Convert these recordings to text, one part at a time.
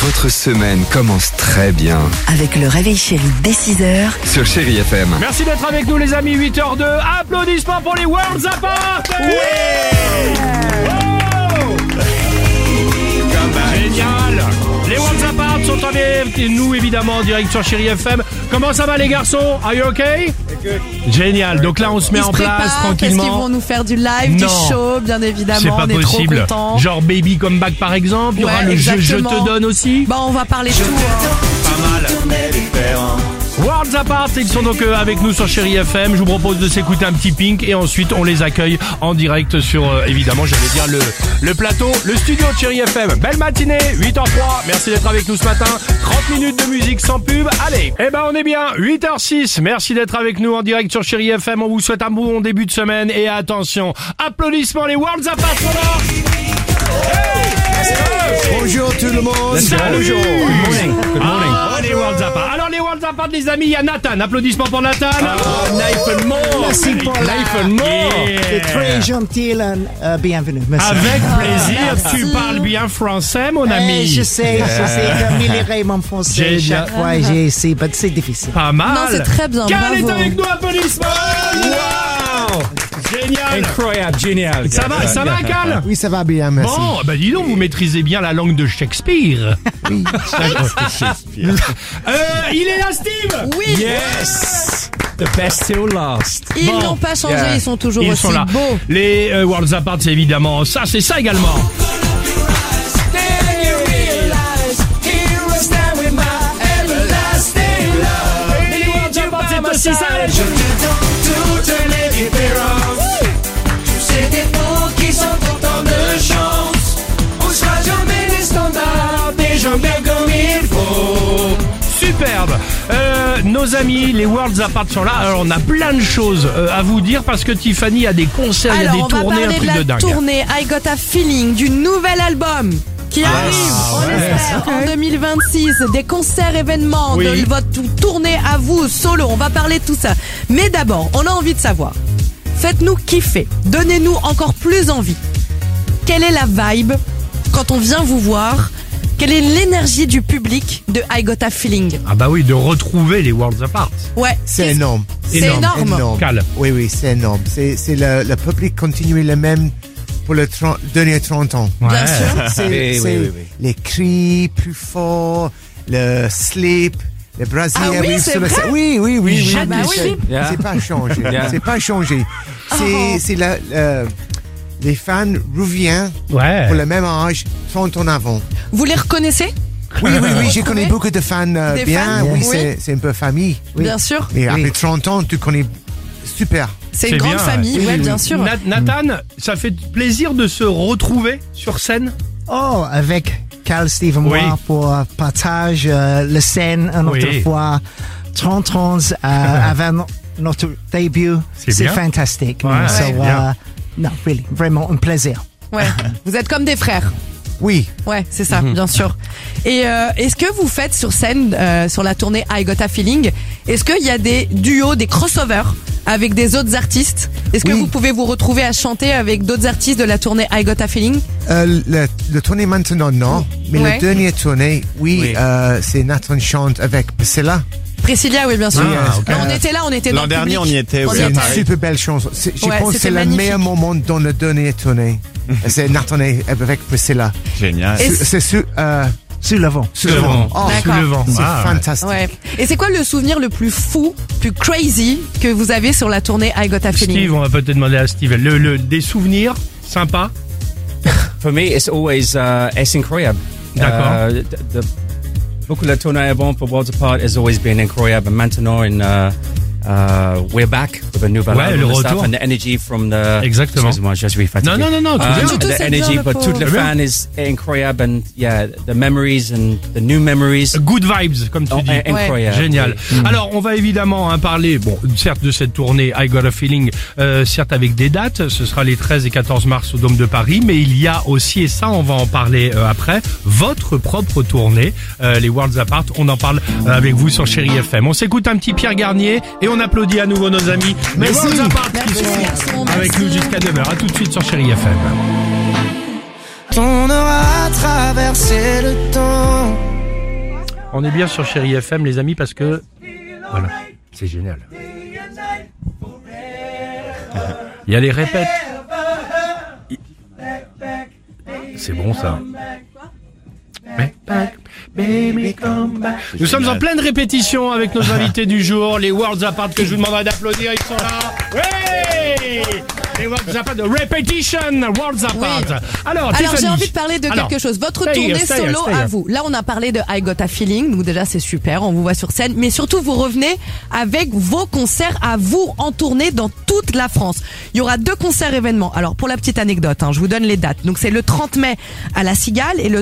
Votre semaine commence très bien Avec le réveil chéri dès 6h sur Chérie FM. Merci d'être avec nous les amis, 8h02. Applaudissements pour les Worlds Apart. Génial. Les Worlds Apart sont avec nous évidemment en direct sur Chérie FM. Comment ça va les garçons? Are you okay? Génial. Donc là on se met en place tranquillement. Qu'est-ce qu'ils vont nous faire du live, Non. du show, bien évidemment. C'est pas on est possible. trop contents. Genre Baby Comeback par exemple. Il y aura Ouais, le jeu Je exactement. te donne aussi. Bon, on va parler de tout. Pas mal. Worlds Apart, ils sont donc avec nous sur Chérie FM. Je vous propose de s'écouter un petit Pink et ensuite on les accueille en direct sur, évidemment, j'allais dire le plateau, le studio de Chérie FM. Belle matinée, 8h03. Merci d'être avec nous ce matin. 30 minutes de musique sans pub. Allez, on est bien. 8h06. Merci d'être avec nous en direct sur Chérie FM. On vous souhaite un bon début de semaine et attention, applaudissements les Worlds Apart sont là. Bonjour tout le monde. Salut. Bonjour. Good morning. Good morning. Ah, les Worlds Apart. Alors les Worlds Apart les amis, il y a Nathan. Applaudissements pour Nathan. Nathan Moore. Merci pour Nathan Moore. C'est très gentil et bienvenue. Merci. Avec plaisir, Merci. tu parles bien français mon ami. Je sais d'améliorer mon français Génial. chaque fois. J'ai essayé, mais c'est difficile. Pas mal. Non, c'est très bien, Cal est bravo. avec nous, applaudissements. Wow. Génial. Incroyable, génial. Ça va Cal? Oui, ça va bien, merci. Bon, dis donc, vous maîtrisez bien la langue de Shakespeare. Oui. Il est là, Steve. Oui, Yes. The best till last. ils Bon. n'ont pas changé, Yeah. ils sont toujours Ils aussi sont là. beaux. Les Worlds Apart, c'est évidemment ça, c'est ça également. Les Worlds Apart, c'est aussi ça. Superbe. Nos amis, les Worlds Apart sont là. Alors, on a plein de choses à vous dire parce que Tiffany a des concerts, il y a Alors, des on va tournées, un parler truc de de la dingue. tournée I Got a Feeling du nouvel album qui arrive, on espère, en 2026. Des concerts événements, Oui. de votre tournée à vous, solo. On va parler de tout ça. Mais d'abord, on a envie de savoir. Faites-nous kiffer. Donnez-nous encore plus envie. Quelle est la vibe quand on vient vous voir? Quelle est l'énergie du public de I Got a Feeling? Ah bah oui, de retrouver les Worlds Apart. Ouais. C'est énorme. C'est énorme. Cal. Oui, c'est énorme. C'est le public continue le même pour le dernier 30 ans. Ouais. Bien sûr. C'est oui. les cris plus forts, le slip, les brasiers. Ah oui, c'est vrai? Oui. Ah bah oui. Yeah. C'est pas changé. Yeah. C'est pas changé. Oh. C'est les fans reviennent Ouais. pour le même âge 30 ans avant. Vous les reconnaissez? Oui, j'ai Retrouvés? connu beaucoup de fans Des bien. fans, Oui, oui. c'est un peu famille. Oui. Bien sûr. Et après 30 ans, tu connais super. C'est une C'est grande bien, famille, ouais. ouais, Oui, bien oui. sûr. Nathan, ça fait plaisir de se retrouver sur scène. Oh, avec Cal, Steve et moi Oui. pour partage la scène une autre Oui. fois. 30 ans avant notre début. C'est C'est bien. fantastique. Ouais, So, c'est bien. non, really, vraiment un plaisir. Ouais. Vous êtes comme des frères. Oui. Ouais, c'est ça, bien sûr. Et est-ce que vous faites sur scène, sur la tournée I Got a Feeling, est-ce qu'il y a des duos, des crossovers avec des autres artistes? Est-ce que Oui. vous pouvez vous retrouver à chanter avec d'autres artistes de la tournée I Got a Feeling? Le tournée maintenant, non. Mais Ouais. le dernier tournée, oui, Oui. c'est Nathan chante avec Priscilla. Priscilla, oui, bien sûr. Ah, ok. Non, on était là, on était dans L'an le dernier, public. on y était, On oui, y C'est à une était. Paris. super belle chanson. Je Ouais, pense que c'était c'est le magnifique. meilleur moment dans le dernier tournée. C'est Nathan avec Priscilla. Génial. Et C'est sur Sous le vent. le vent. Oh, Sous le vent. c'est Ah, fantastique. Ouais. Et c'est quoi le souvenir le plus fou, plus crazy que vous avez sur la tournée I Got a Feeling? Steve, on va peut-être demander à Steve. Des souvenirs sympas. For me, it's always it's incroyable. D'accord. Beaucoup de la tournée avant pour Worlds Apart has always been incroyable. And maintenant, we're back with a nouvel Ouais, album le and stuff, retour. and the energy from the. Excellent. Excuse-moi, je suis fatigué. Non, tout bien. Du tout, the c'est energy, bien, le but tout le pauvre. fan is incroyable, and yeah, the memories and the new memories. Good vibes, comme tu Oh, dis. incroyable. Génial. Alors, on va évidemment parler, bon, certes de cette tournée I Got a Feeling, certes avec des dates. Ce sera les 13 et 14 mars au Dôme de Paris, mais il y a aussi, et ça, on va en parler après, votre propre tournée, les Worlds Apart. On en parle avec vous sur Chérie FM. On s'écoute un petit Pierre Garnier et on applaudit à nouveau nos amis. Les Worlds Apart qui Merci, sont garçon, avec merci. nous jusqu'à 9h. À tout de suite sur Chérie FM. On aura traversé le temps On est bien sur Chérie FM, les amis, parce que... Voilà, c'est génial. Il y a les répètes. C'est bon, ça. Nous sommes en pleine répétition avec nos invités du jour, les Worlds Apart, que je vous demanderai d'applaudir, ils sont là. Ouais, les Worlds Apart de Repetition, Worlds Apart. Oui. Alors j'ai Tiffany. envie de parler de quelque chose. Votre tournée solo à vous. Là, on a parlé de I Got a Feeling. Donc déjà, c'est super. On vous voit sur scène. Mais surtout, vous revenez avec vos concerts à vous en tournée dans toute la France. Il y aura 2 concerts événements. Alors, pour la petite anecdote, je vous donne les dates. Donc, c'est le 30 mai à la Cigale et le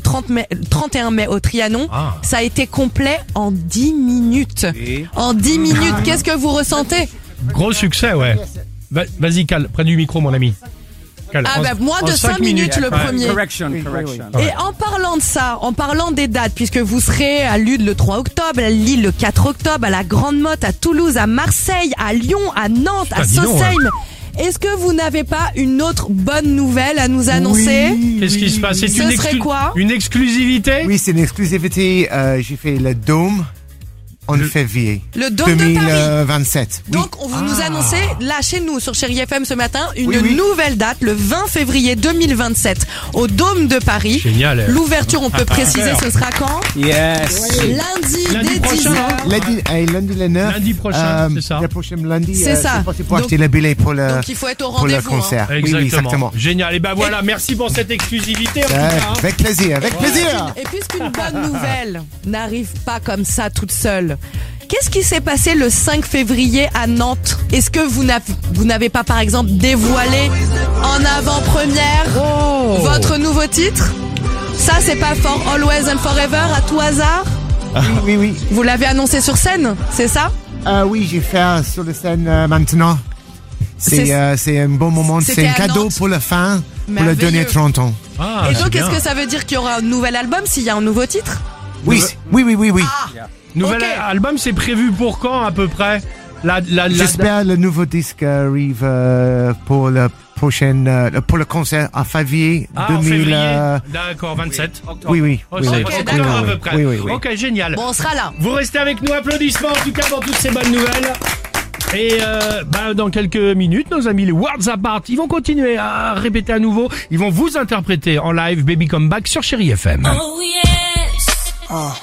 31 mai au Trianon. Ah. Ça a été complet en 10 minutes. En 10 minutes. Qu'est-ce que vous ressentez? Gros succès, ouais. Vas-y, Cal, près du micro, mon ami. Cal, Moins de 5 minutes le premier. Correction. Et en parlant de ça, en parlant des dates, puisque vous serez à Lude le 3 octobre, à Lille le 4 octobre, à la Grande Motte, à Toulouse, à Marseille, à Lyon, à Nantes, à Sausheim. Est-ce que vous n'avez pas une autre bonne nouvelle à nous annoncer? Qu'est-ce qui se passe? C'est Ce serait quoi? Une exclusivité? Oui, c'est une exclusivité. J'ai fait le Dôme en février. Le Dôme de Paris. 2027. Donc, vous nous annoncez, là, chez nous, sur Chérie FM ce matin, une nouvelle date, le 20 février 2027, au Dôme de Paris. Génial. L'ouverture, on peut préciser, ce sera quand? Yes. Lundi dès prochain, 10h. Lundi le 9. Lundi prochain, c'est ça. Le prochain lundi. C'est ça. C'est pour acheter le billet pour le, Donc, il faut être au pour le rendez-vous. concert. Oui, Exactement. Génial. Et ben voilà, merci pour cette exclusivité. En tout cas, Avec plaisir, avec plaisir. Et puisqu'une bonne nouvelle n'arrive pas comme ça toute seule, qu'est-ce qui s'est passé le 5 février à Nantes? Est-ce que vous n'avez pas, par exemple, dévoilé en avant-première votre nouveau titre? Ça, c'est pas For Always and Forever à tout hasard? Oui. Vous l'avez annoncé sur scène, c'est ça? Oui, j'ai fait sur la scène maintenant. C'est un bon moment. C'est un cadeau pour la fin, pour le dernier 30 ans. Ah, Et donc, c'est est-ce bien. que ça veut dire qu'il y aura un nouvel album s'il y a un nouveau titre? Oui. Nouvel Ok. album, c'est prévu pour quand à peu près? J'espère le nouveau disque arrive pour le prochain pour le concert en février en 2000. février. D'accord, 27. Oui. Oh, c'est d'accord, à peu près. Oui. Ok, génial. Bon, on sera là. Vous restez avec nous, applaudissements en tout cas pour toutes ces bonnes nouvelles. Et dans quelques minutes, nos amis les Worlds Apart, ils vont continuer à répéter à nouveau. Ils vont vous interpréter en live Baby Come Back sur Chérie FM. Oh yes.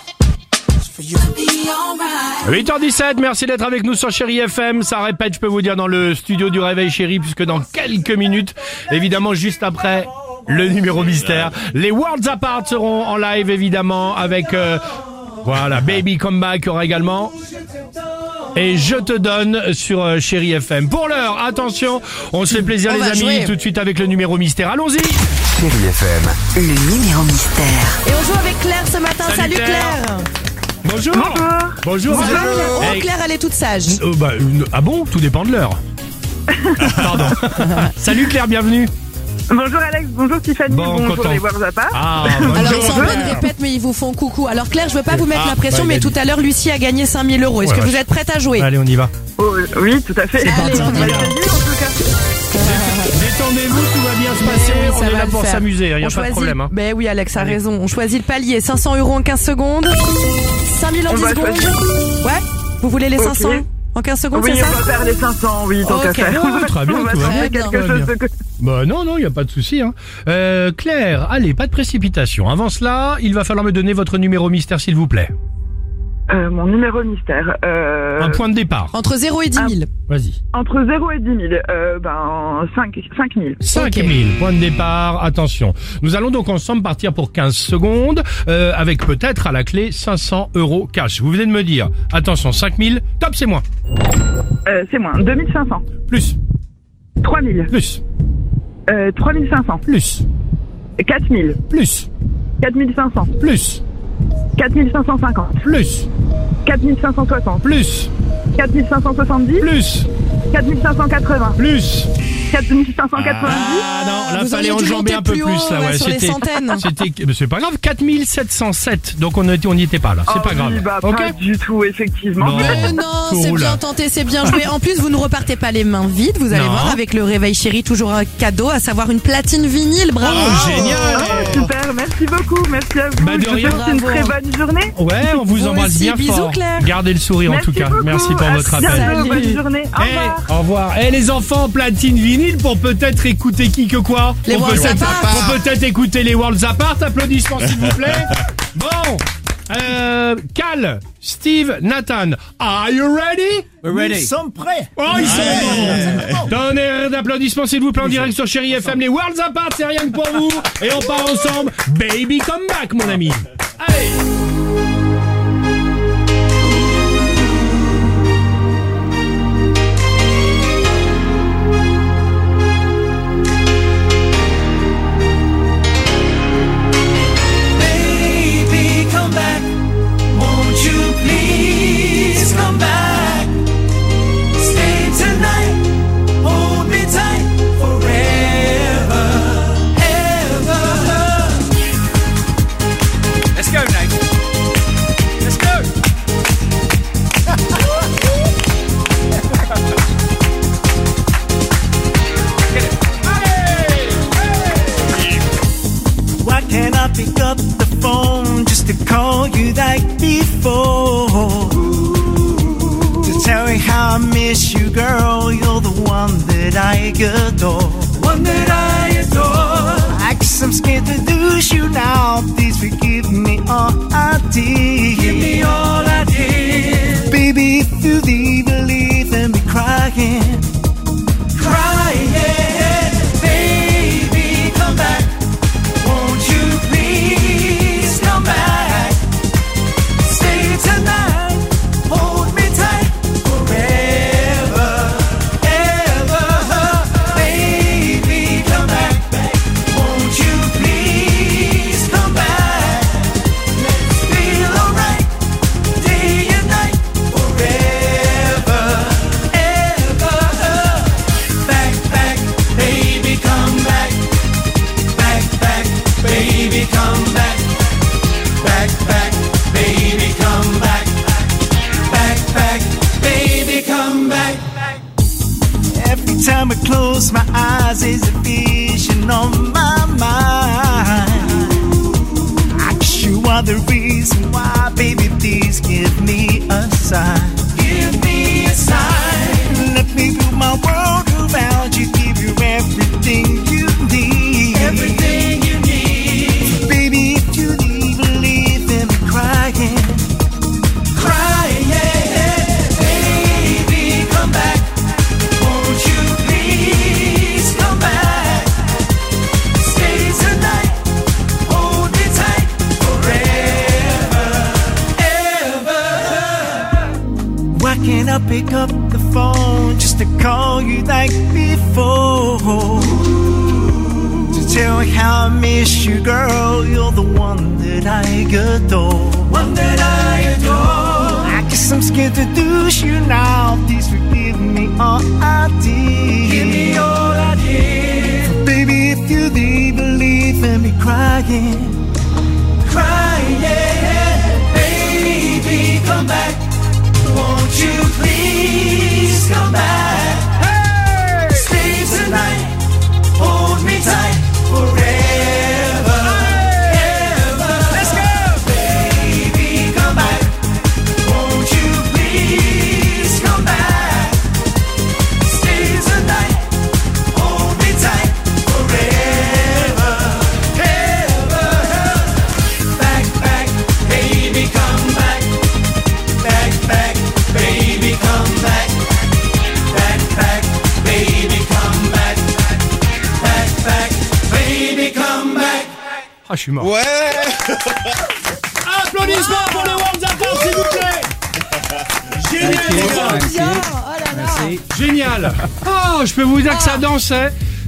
8h17, merci d'être avec nous sur Chérie FM. Ça répète, je peux vous dire, dans le studio du Réveil Chérie, puisque dans quelques minutes, évidemment juste après le numéro mystère, les Worlds Apart seront en live évidemment avec voilà Baby Come Back, il y aura également Et je te donne sur Chérie FM. Pour l'heure, attention, on se fait plaisir On les va amis, jouer. tout de suite avec le numéro mystère. Allons-y. Chérie FM. Le numéro mystère. Et on joue avec Claire ce matin. Salut, Salut Claire. Claire. Bonjour. Bonjour. vous êtes- Oh, Eh, Claire, elle est toute sage. ah bon, tout dépend de l'heure. Pardon. Salut Claire, bienvenue. Bonjour Alex, bonjour Tiffany, Bon, bonjour content. les Worlds Apart. Ah, Alors ils sont en bonjour. pleine répète mais ils vous font coucou. Alors Claire, je veux pas vous mettre la pression, bah, mais il a tout dit. à l'heure Lucie a gagné 5 000 €. Est-ce Ouais, que vous ouais. êtes prête à jouer? Allez, on y va. Oh, oui, tout à fait. Allez, on y va. Bienvenue en tout cas. Détendez-vous, tout va bien se passer. Oui, On ça est va là le pour faire. s'amuser, il n'y a On pas de choisit- problème. Ben oui, Alex a raison. On choisit le palier. 500 € en 15 secondes. 5 000 en On 10 va secondes. choisir. Ouais. Vous voulez les Ok. 500 en 15 secondes, Oui, c'est ça? on va faire les 500, oui, tant qu'à Ok. faire. Ouais, très bien, On va tout va trouver bien. quelque Tout va chose bien. de... Bah non, il n'y a pas de souci. Hein. Claire, allez, pas de précipitation. Avant cela, il va falloir me donner votre numéro mystère, s'il vous plaît. Mon numéro mystère. Un point de départ. Entre 0 et 10 000. Vas-y. Entre 0 et 10 000, 5 000. 5 000, point de départ, attention. Nous allons donc ensemble partir pour 15 secondes, avec peut-être à la clé 500 € cash. Vous venez de me dire, attention, 5 000, top, c'est moins. C'est moins, 2500. Plus, 3 000. plus, 3 500. plus, 4 000. plus, 4 500. plus, 4 550. plus, 4 560. plus, 4 570. plus, 4 580. plus. 4590. Ah non, là Vous fallait auriez dû enjamber monter un peu plus plus haut, là, ouais, ouais. sur les centaines. Mais c'est pas grave, 4707. Donc on n'y était pas là, c'est pas grave. Oui, bah, Ok. pas du tout, effectivement. Non. Non, c'est Cool. bien tenté, c'est bien joué. En plus, vous ne repartez pas les mains vides. Vous allez Non. voir avec le réveil chéri, toujours un cadeau, à savoir une platine vinyle. Bravo. Oh, génial. Ah, super, merci beaucoup, merci à vous. Bah, de Je vous rien. souhaite une Bravo. très bonne journée. Ouais, on vous Vous embrasse aussi, bien bisous, fort. Claire. Gardez le sourire en tout cas. beaucoup. Merci pour À votre appel. bientôt, Salut. bonne journée. Au revoir. Au revoir. Les enfants, platine vinyle pour peut-être écouter qui que quoi Les Pour Worlds peut-être- Apart. Pour peut-être écouter les Worlds Apart. Applaudissements s'il vous plaît. Bon. Cal, Steve, Nathan. Are you ready? We're ready. Nous sommes prêts. Oh, ils sont bons. Donnez d'applaudissements s'il vous plaît en direct sur Chéri FM. Les Worlds Apart, c'est rien que pour vous. Et on part ensemble. Baby come back, mon ami. Allez. Baby, come back. Won't you please come back? Stay tonight. Hold me tight forever, ever. Let's go, Nate. Let's go. Why can't I pick up the phone just to call you like before? To tell you how I miss you, girl. You're the one that I adore. One that I adore. I guess I'm scared to lose you now. Please forgive me all I did. Give me all I did. Baby, if you leave, believe in me crying. Crying. Baby, come back. Won't you please come back? Stay tonight. Hold me tight forever, ever. Baby, come back. Won't you please come back? Let's feel alright, day and night, forever, ever. Back, back, baby, come back. Back, back, baby, come back. Back, back, baby, come back. Back, back, baby, come back. Every time I close my eyes, there's a vision on my mind. I guess you are the reason why, baby, please give me a sign. Give me a sign. Let me build my world around you, give you everything you need. Everything you need. Baby, if you leave, believe in me crying. Crying. Baby, come back. Won't you please come back? Stay tonight. Hold me tight forever, ever. Why can't I pick up the phone just to call you like before? To tell you how I miss you, girl. You're the one that I adore. One that I adore. I guess I'm scared to lose you now. Please forgive me all I did. Give me all I did. Baby, if you leave, believe in me crying. Crying. Baby, come back. Won't you please come back? Hey! Stay tonight. Hold me tight forever, ever. Let's go. Baby, come back. Won't you please come back? Stay tonight. Hold me tight forever, ever. Back, back, baby, come back. Back, back, baby, come back. Back, back, baby, come back. Back, back, baby, come back. Ah, je suis mort. Ouais. Applaudissements pour les Worlds Apart, s'il vous plaît. Génial, les gars. Bien. Oh là là. Génial. Oh, je peux vous dire que ça dansait.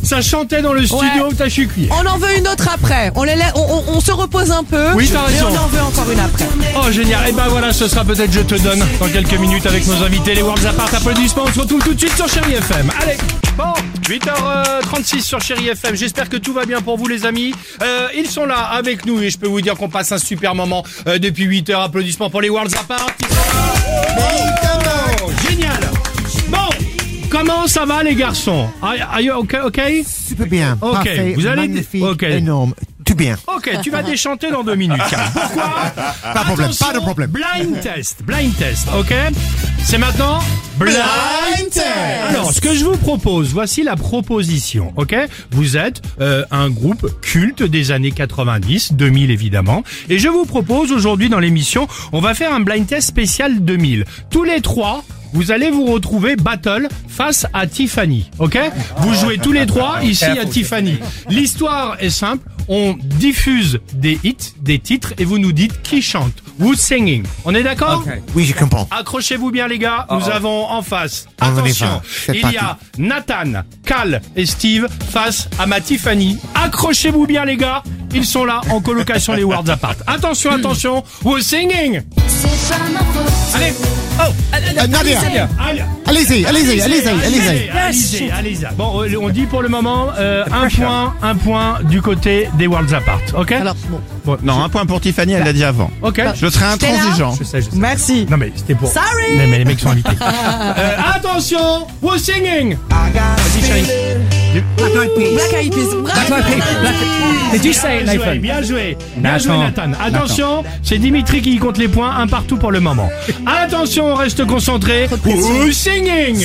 Ça chantait dans le studio, Ouais. t'as chucué. On en veut une autre après. On se repose un peu. Oui, t'as raison. Et on en veut encore une après. Oh génial, et ben voilà, ce sera peut-être Je te donne dans quelques minutes avec nos invités, les Worlds Apart. Applaudissements, on se retrouve tout de suite sur Chérie FM. Allez, bon, 8h36 sur Chérie FM, j'espère que tout va bien pour vous les amis. Ils sont là avec nous et je peux vous dire qu'on passe un super moment depuis 8h. Applaudissements pour les Worlds Apart. Ils sont là. Oh, génial. Bon, comment ça va les garçons? Are you okay? Super bien. Ok, Parfait. vous allez- Magnifique. ok. Énorme. Tout bien. Ok, tu vas déchanter dans 2 minutes. Karl. Pourquoi? Pas de problème, Attention, pas de problème. Blind test, ok? C'est maintenant blind test. Alors, ce que je vous propose, voici la proposition, ok? Vous êtes un groupe culte des années 90, 2000 évidemment, et je vous propose aujourd'hui dans l'émission, on va faire un blind test spécial 2000. Tous les trois, vous allez vous retrouver battle face à Tiffany, ok? Vous jouez tous les trois ici à Tiffany. L'histoire est simple, on diffuse des hits, des titres, et vous nous dites qui chante. Who's singing? On est d'accord? Okay. Oui, je comprends. Accrochez-vous bien les gars, nous avons en face, On y attention, va, c'est il y parti. a Nathan, Cal et Steve face à ma Tiffany. Accrochez-vous bien les gars, ils sont là en colocation les Worlds Apart. Attention, attention, who's singing? Allez, Nadia, allez. allez-y, allez-y. Allez-y. Bon, on dit pour le moment un point du côté des Worlds Apart, ok? Alors, bon. Non, un point pour Tiffany, elle l'a dit avant. Ok. Je serai J'étais là. intransigeant. Je sais. Merci. Non mais c'était pour. Sorry. Mais les mecs sont invités. Attention, who's singing? Vas-y chérie. Black Eyed Peas. Bravo. Did you say it, Bien joué, Nathan? bien joué. Bien joué, Nathan. Nathan. Attention, c'est Dimitri qui compte les points, un partout pour le moment. Attention, on reste concentré. Who's singing?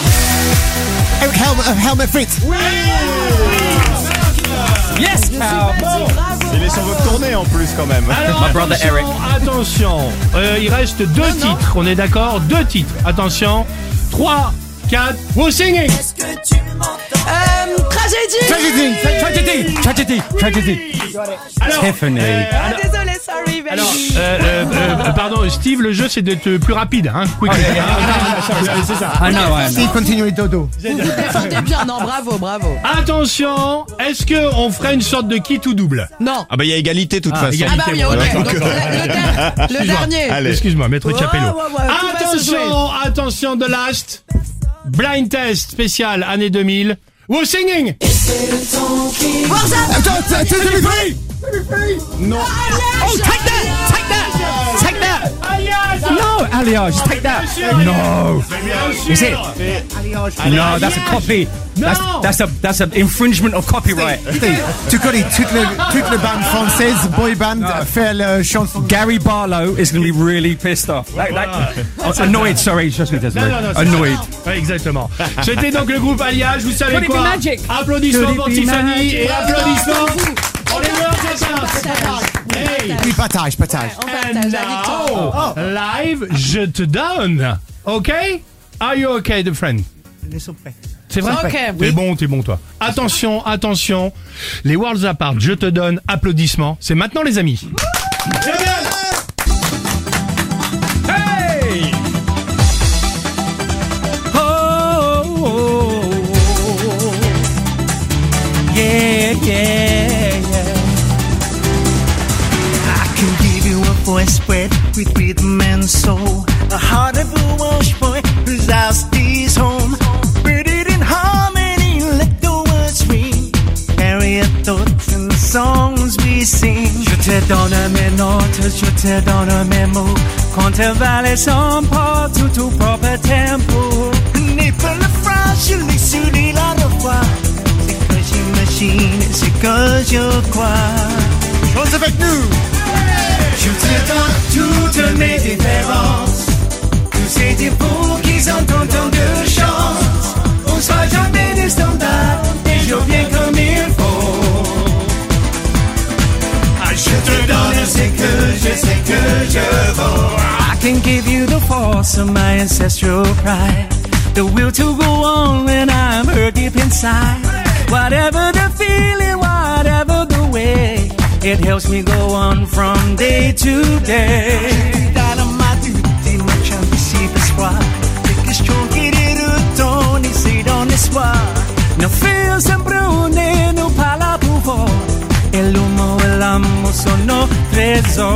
Helmet Fritz. Yes, Carl. Il est sur votre tournée en plus quand même. Alors, My brother Eric. attention, il reste 2 titres, on est d'accord? 2 titres. Attention, 3, 4, who's singing? Tragédie. Alors, Tiffany. Désolé, sorry. alors, pardon, Steve, le jeu c'est d'être plus rapide, hein? Quick. C'est ça. I know, I know. Steve, continue dodo. Vous vous défendez bien. Non, bravo. Attention, est-ce que on ferait une sorte de quitte ou double? Non. Ah bah il y a égalité de toute façon. égalité. Ah bah oui, ok. Donc, le dernier. Allez. Excuse-moi, maître Capello. Ouais, tout va se jouer. Attention, the last blind test spécial année 2000. Who's singing? Non. Oh, take that! No, Alliage, take that! No! Is it? No, that's a copy. No. That's an infringement of copyright. Tu connais toutes les bandes françaises, boy band, faire la chanson. Gary Barlow is going to be really pissed off. Annoyed, sorry, just me, annoyed. Ouais, exactement. C'était donc le groupe Alliage, vous savez Could it be quoi? magic? Applaudissements Could it pour be Tiffany magic? et applaudissements pour les Worlds Apart. Hey. Oui, partage. On partage la victoire. Now, live, je te donne. OK? Are you okay, the friend? C'est vrai? Ok, T'es bon, toi. Attention. Les Worlds Apart, je te donne. Applaudissements. C'est maintenant, les amis. Hey! I can give you a voice spread with rhythm and soul. A heart of a Welsh boy whose house is home. Rooted in harmony, let the words ring. Carry your thoughts in the songs we sing. Je te donne mes notes, je te donne mes mots. Contravalle sans pas tout au propre tempo. N'est pas la phrase, je l'ai souris la fois. C'est que j'imagine, c'est que je crois. Chante avec nous. Je te donne toutes mes différences. Tous ces défauts qui sont tant de chance. On sera jamais des standards. Et je viens comme il faut. Je te donne ce que je sais que je vaux. I can give you the force of my ancestral pride. The will to go on when I'm hurt deep inside. Whatever the feeling, whatever the way. It helps me go on from day to day. Dans ma duty, ma chance ici de soir. Des questions qui déroutent, ici dans l'espoir. Ne fais sempre raison.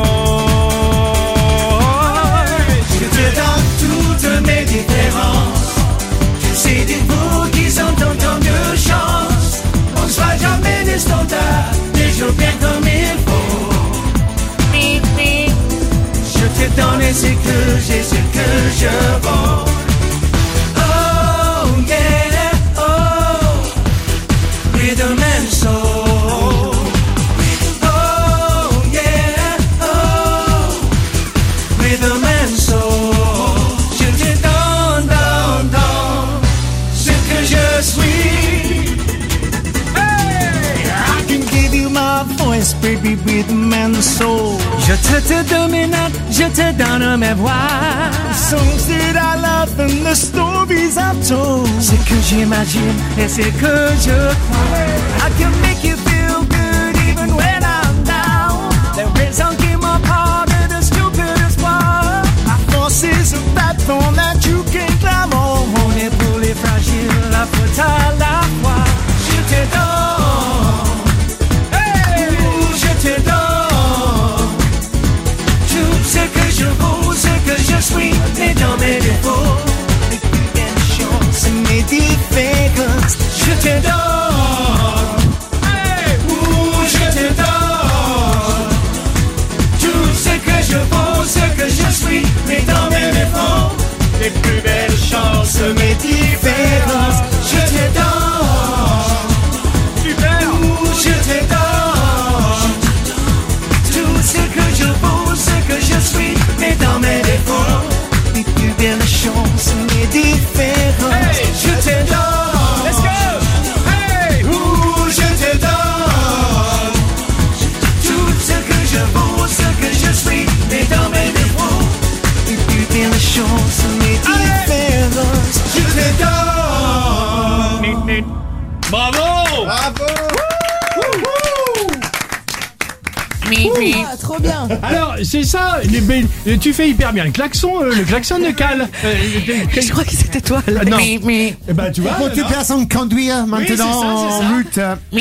Je te donne toutes mes différences. Tu sais des mots qui sont autant de chance. On ne soit jamais des standards, des jours bien comme il faut. Je te donne ce que j'ai, ce que je vaux. Oh yeah, oh, rhythm and soul. Oh yeah, oh, rhythm and soul. Je te donne, ce que je suis. I can give you my voice, baby, rhythm and soul. Je te domine, je te donne mes voix. Songs that I love and the stories I've told. C'est que j'imagine et c'est que je crois. I can make you feel good even when I'm down. There is un qui m'apporte de stupid espoir. My force is a platform that you can climb on. On est pour les fragiles, la faute à la foi. Je te donne, hey, je te donne tout ce que je vaux, ce que je suis, mais dans mes défauts, mes plus belles chances, mes différences. Je te donne, hey, je te donne tout ce que je vaux, ce que je suis, mais dans mes défauts, les plus belles chances, mes différences. Je te donne, super, je te donne tout ce que je vaux, ce que je suis, mais dans mes défauts, les plus belles chances, mes différences. Hey, je te donne, let's go, hey, je te donne tout ce que je vaux, ce que je suis, mais dans mes défauts, les plus belles chances, mes différences. Je te donne. Bravo! Ah, trop bien. Alors, c'est ça, tu fais hyper bien. Le klaxon de Cal. Je crois que c'était toi. Là. Non. Eh ben, tu vois. Pour toute personne conduire maintenant c'est ça. en route.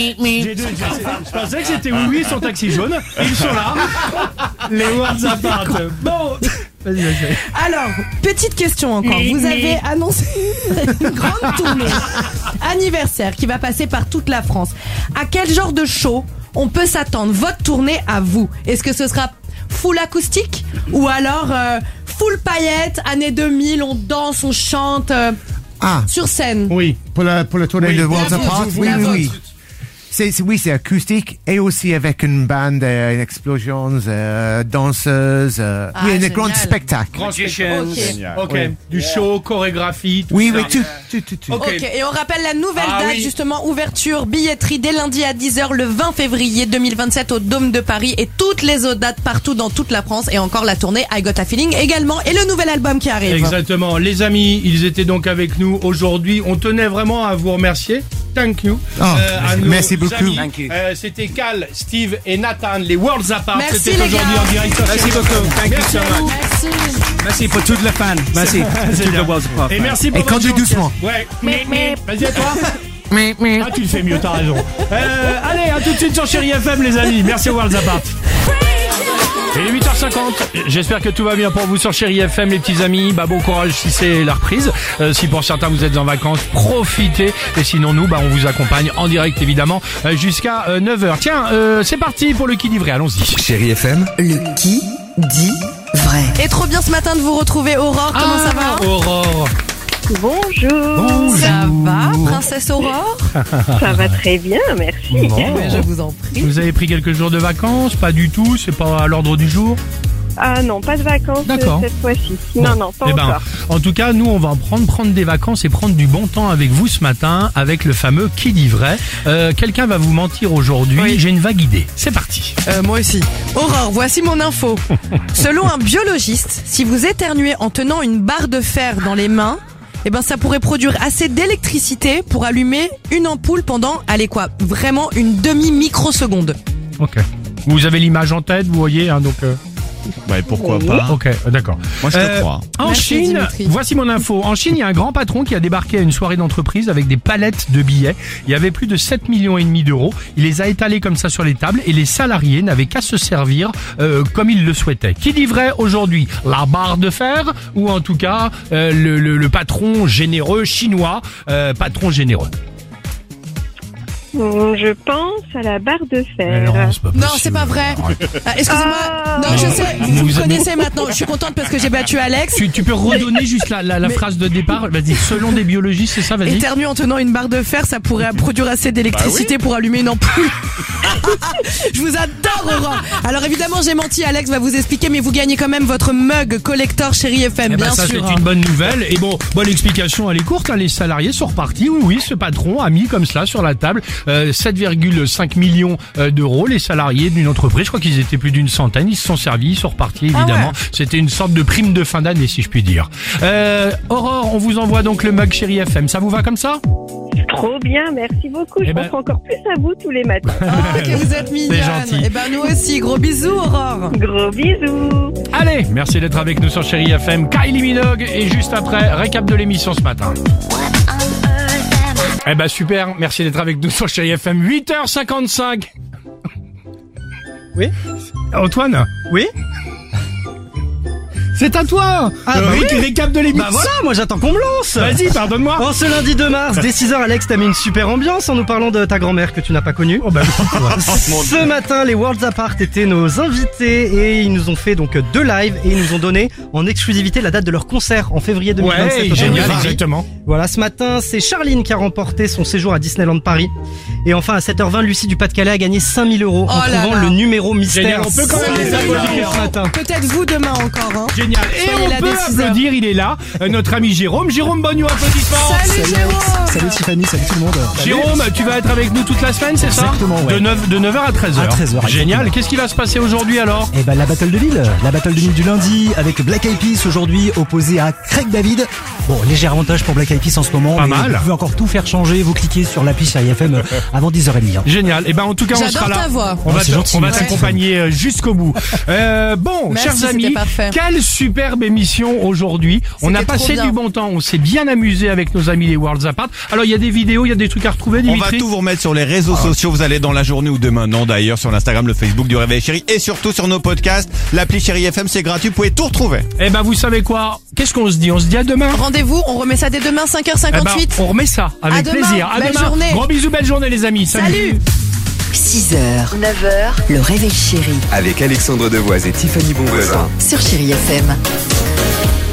Je pensais que c'était oui, son taxi jaune. Ils sont là. Les words apart. Bon. Vas-y. Alors, petite question encore. Vous avez annoncé une grande tournée anniversaire qui va passer par toute la France. À quel genre de show on peut s'attendre votre tournée à vous? Est-ce que ce sera full acoustique ou alors full paillettes, années 2000, on danse, on chante sur scène? Oui. Pour la tournée de Worlds Apart, oui. C'est acoustique et aussi avec une bande, une explosion, danseuses, un grand spectacle. Grand spectacle. Ok. Oui. Du show, chorégraphie. Tout Oui, ça. tout. Ok, et on rappelle la nouvelle date, justement, ouverture, billetterie dès lundi à 10h le 20 février 2027 au Dôme de Paris et toutes les autres dates partout dans toute la France et encore la tournée I Got a Feeling également et le nouvel album qui arrive. Exactement. Les amis, ils étaient donc avec nous aujourd'hui. On tenait vraiment à vous remercier. Thank you. Merci beaucoup. C'était Cal, Steve et Nathan, les Worlds Apart. Merci, C'était les aujourd'hui gars. en direct. Merci beaucoup. Thank you so much. Merci. Merci pour toutes les fans. Merci. C'est Tout bien. le Worlds Apart. Et merci pour Et conduis votre doucement. Ouais. Vas-y à toi. Ah, tu le fais mieux, t'as raison. Allez, à tout de suite sur Chérie FM, les amis. Merci aux Worlds Apart. Et il est 8h50, j'espère que tout va bien pour vous sur Chérie FM, les petits amis. Bon courage si c'est la reprise. Si pour certains vous êtes en vacances, profitez. Et sinon nous, on vous accompagne en direct évidemment jusqu'à 9h. Tiens, c'est parti pour le qui dit vrai, allons-y. Chérie FM, Le qui dit vrai. Et trop bien ce matin de vous retrouver, Aurore. Comment ça va? Aurore. Bonjour. Ça va, princesse Aurore? Ça va très bien, merci. Mais je vous en prie. Vous avez pris quelques jours de vacances? Pas du tout, c'est pas à l'ordre du jour? Ah non, pas de vacances D'accord. cette fois-ci. Non, pas encore. En tout cas, nous, on va prendre des vacances et prendre du bon temps avec vous ce matin, avec le fameux qui dit vrai. Quelqu'un va vous mentir aujourd'hui. Oui. J'ai une vague idée. C'est parti. Moi aussi. Aurore, voici mon info. Selon un biologiste, si vous éternuez en tenant une barre de fer dans les mains, ça pourrait produire assez d'électricité pour allumer une ampoule pendant, vraiment une demi-microseconde. Ok. Vous avez l'image en tête, vous voyez, donc. Bah, et pourquoi pas? Ok, d'accord. Moi, je te crois. En Merci, Chine, Dimitri. voici mon info. En Chine, il y a un grand patron qui a débarqué à une soirée d'entreprise avec des palettes de billets. Il y avait plus de 7,5 millions d'euros. Il les a étalés comme ça sur les tables et les salariés n'avaient qu'à se servir comme ils le souhaitaient. Qui dit vrai aujourd'hui? La barre de fer ou en tout cas le patron généreux chinois, patron généreux? Je pense à la barre de Mais fer. non, c'est pas Non, possible. c'est pas vrai. Excusez-moi. Non, je sais. Vous me connaissez maintenant. Je suis contente parce que j'ai battu Alex. Tu peux redonner juste la phrase de départ? Vas-y, selon des biologistes, c'est ça, vas-y. Éternuer en tenant une barre de fer, ça pourrait produire assez d'électricité pour allumer une ampoule. Je vous adore, Aurore. Alors évidemment, j'ai menti. Alex va vous expliquer, mais vous gagnez quand même votre mug collector Chérie FM, Eh ben, bien ça, sûr. c'est une bonne nouvelle. Et bon, l'explication, elle est courte. Les salariés sont repartis. Oui, ce patron a mis comme cela sur la table 7,5 millions d'euros. Les salariés d'une entreprise, je crois qu'ils étaient plus d'une centaine. Ils se sont servis, ils sont repartis, évidemment. C'était une sorte de prime de fin d'année, si je puis dire. Aurore, on vous envoie donc le mug Chérie FM. Ça vous va comme ça? Trop bien, merci beaucoup. Je Eh ben- pense encore plus à vous tous les matins. Ah, que vous êtes mignonne. gentil. Et ben nous aussi. Gros bisous, Aurore. Gros bisous. Allez, merci d'être avec nous sur Chérie FM. Kylie Minogue et juste après, récap de l'émission ce matin. Eh ben super, merci d'être avec nous sur Chérie FM. 8h55. Oui. Antoine? Oui. C'est à toi. Ah, bah oui. Récap de l'émission. Bah voilà, moi j'attends qu'on me lance. Vas-y, pardonne-moi. En ce lundi 2 mars, dès 6h, Alex, t'as mis une super ambiance en nous parlant de ta grand-mère que tu n'as pas connue. Oh bah, Ce matin, les Worlds Apart étaient nos invités et ils nous ont fait donc 2 lives et ils nous ont donné en exclusivité la date de leur concert en février 2027. ouais, au génial, Paris. exactement. Voilà, ce matin, c'est Charline qui a remporté son séjour à Disneyland Paris. Et enfin, à 7h20, Lucie du Pas-de-Calais a gagné 5 000 euros en Oh là trouvant là. le numéro mystère. Génial, on peut quand même les applaudir ce matin. Peut-être vous demain encore. Hein. Génial. Et Soyez là on peut dès 6 heures. applaudir, il est là, notre ami Jérôme. Jérôme Bonneau, applaudissements. Salut Jérôme. Salut Tiffany, salut tout le monde. Jérôme, tu vas être avec nous toute la semaine, c'est ça? Exactement, ouais. De 9h à 13h. À 13h, Génial. exactement. Qu'est-ce qui va se passer aujourd'hui alors? Et ben la Battle de Lille du lundi avec Black Eyed Peas aujourd'hui opposé à Craig David. Bon, léger avantage pour Black Eyed Peas en ce moment. Pas mais mal. Vous pouvez encore tout faire changer, vous cliquez sur l'appli Chérie FM avant 10h30. Hein. Génial. Et ben en tout cas, on J'adore sera là. ta voix. On va c'est gentil, on va merci. t'accompagner jusqu'au bout. Bon, Merci, chers amis, c'était parfait. quelle superbe émission aujourd'hui. On a C'était passé trop bien. du bon temps, on s'est bien amusé avec nos amis les Worlds Apart. Alors il y a des vidéos, il y a des trucs à retrouver, On va Dimitri. tout vous remettre sur les réseaux sociaux. Vous allez dans la journée ou demain, non d'ailleurs, sur l'Instagram, le Facebook du Réveil Chéri et surtout sur nos podcasts. L'appli Chéri FM, c'est gratuit. Vous pouvez tout retrouver. Eh ben vous savez quoi? Qu'est-ce qu'on se dit? On se dit à demain. Rendez-vous, on remet ça dès demain 5h58. Eh ben, on remet ça avec À demain. plaisir. À Belle demain. journée. Gros bisous, belle journée les amis. Salut. 6h, 9h, le réveil chéri Avec Alexandre Devoise et Tiffany Bonvoisin. sur Chérie FM.